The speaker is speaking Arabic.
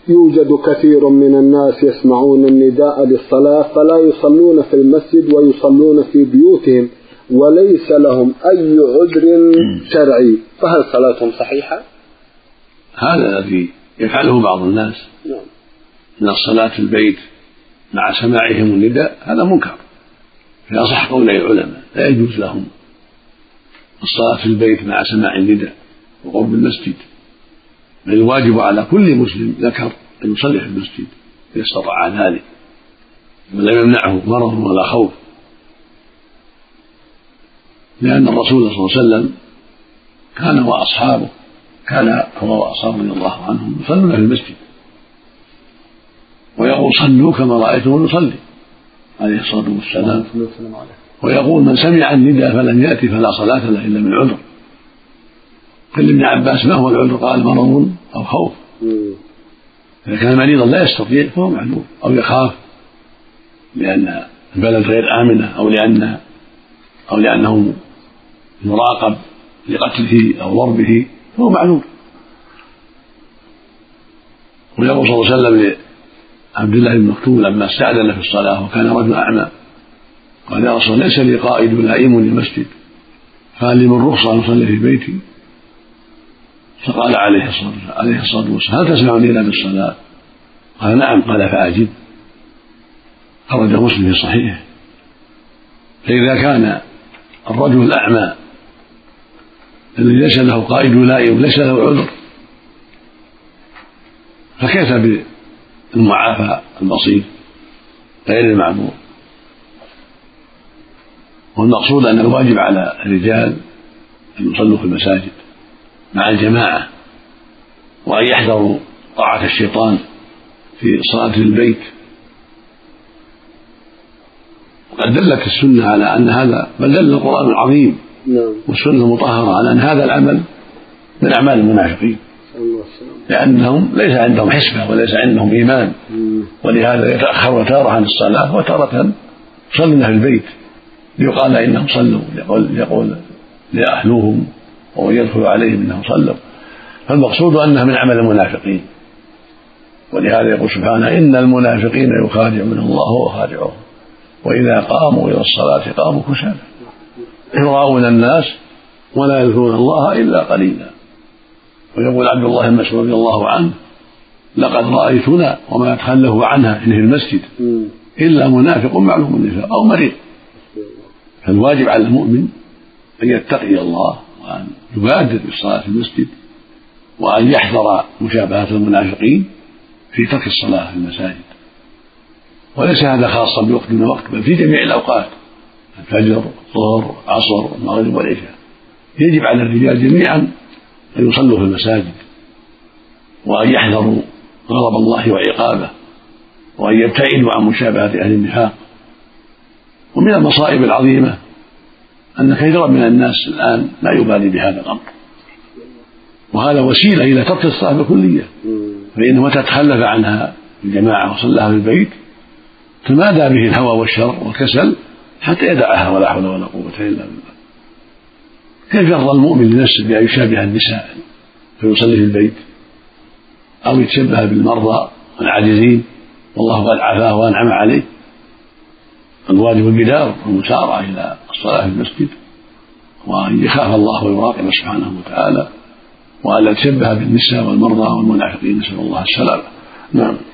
يوجد كثير من الناس يسمعون النداء للصلاة فلا يصلون في المسجد ويصلون في بيوتهم وليس لهم أي عذر شرعي، فهل صلاتهم صحيحة؟ هذا الذي يفعله بعض الناس من الصلاة في البيت مع سماعهم النداء هذا منكر، في أصح قولي العلماء لا يجوز لهم الصلاة في البيت مع سماع النداء وقرب المسجد، بل الواجب على كل مسلم ذكر أن يصلي في المسجد إذا استطاع ذلك ولم يمنعه مرض ولا خوف، لأن الرسول صلى الله عليه وسلم كان وأصحابه هو وأصحابه رضي الله عنهم يصلون في المسجد ويقول صلوا كما رأيتم نصلي عليه الصلاة والسلام، ويقول من سمع النداء فلم يأتي فلا صلاة له إلا من عذر. قال ابن عباس ما هو العذر؟ قال مرض أو خوف، إذا كان مريضا لا يستطيع فهو معذور، أو يخاف لأن البلد غير آمنة أو لأنه يراقب لقتله أو ضربه فهو معذور. ويقول صلى الله عليه وسلم لعبد الله بن مكتوم لما استأذن في الصلاة وكان رجل أعمى قال يا رسول الله ليس لي قائد لائم للمسجد فهل لي من رخصة أن أصلي في بيتي؟ فقال عليه الصلاة والسلام هل تسمعني إلا بالصلاة؟ قال نعم. قال فأجب. خرج مسلم في صحيحه. فإذا كان الرجل الأعمى الذي ليس له قائد لائم ليس له عذر فكيف بالمعافى البسيط غير المعذور؟ والمقصود أن الواجب على الرجال أن يصلوا في المساجد مع الجماعة وأن يحذروا طاعة الشيطان في صلاة البيت. وقد دلت السنة على أن هذا، بل دل القرآن العظيم والسنة المطهرة على أن هذا العمل من أعمال المنافقين، لأنهم ليس عندهم حسبة وليس عندهم إيمان، ولهذا يتأخر تارة عن الصلاة وتارة يصلون في البيت ليقال إنهم صلوا، يقول لأهلهم ويدخل عليهم إنهم صلوا. فالمقصود أنها من عمل المنافقين، ولهذا يقول سبحانه إن المنافقين يخادعون الله وهو خادعهم وإذا قاموا إلى الصلاة قاموا كسالى يراءون الناس ولا يذكرون الله إلا قليلا. ويقول عبد الله بن مسعود رضي الله عنه لقد رأيتنا وما يتخلف عنها إن في المسجد إلا منافق معلوم النفاق أو مريض. فالواجب على المؤمن أن يتقي الله وأن يبادر بالصلاة في المسجد وأن يحذر مشابهة المنافقين في ترك الصلاة في المساجد. وليس هذا خاصا بوقت من الوقت بل في جميع الأوقات، الفجر الظهر العصر المغرب والعشاء. يجب على الرجال جميعا أن يصلوا في المساجد وأن يحذروا غضب الله وعقابه وأن يبتعدوا عن مشابهة أهل النفاق. ومن المصائب العظيمة أن كثيرا من الناس الآن لا يبالي بهذا الأمر، وهذا وسيلة إلى ترك الصلاة بالكلية، فإنه متى تخلف عنها الجماعة وصلىها في البيت تمادى به الهوى والشر والكسل حتى يدعها ولا حول ولا قوة إلا بالله. كيف يرضى المؤمن لنفسه بأن يشابه النساء فيصلي في البيت أو يتشبه بالمرضى والعاجزين والله قد عافاه وأنعم عليه؟ الواجب البدار والمسارعة إلى الصلاة في المسجد وأن يخاف الله ويراقب سبحانه وتعالى وأن لا يتشبه بالنساء والمرضى والمنافقين، نسأل الله السلامة. نعم.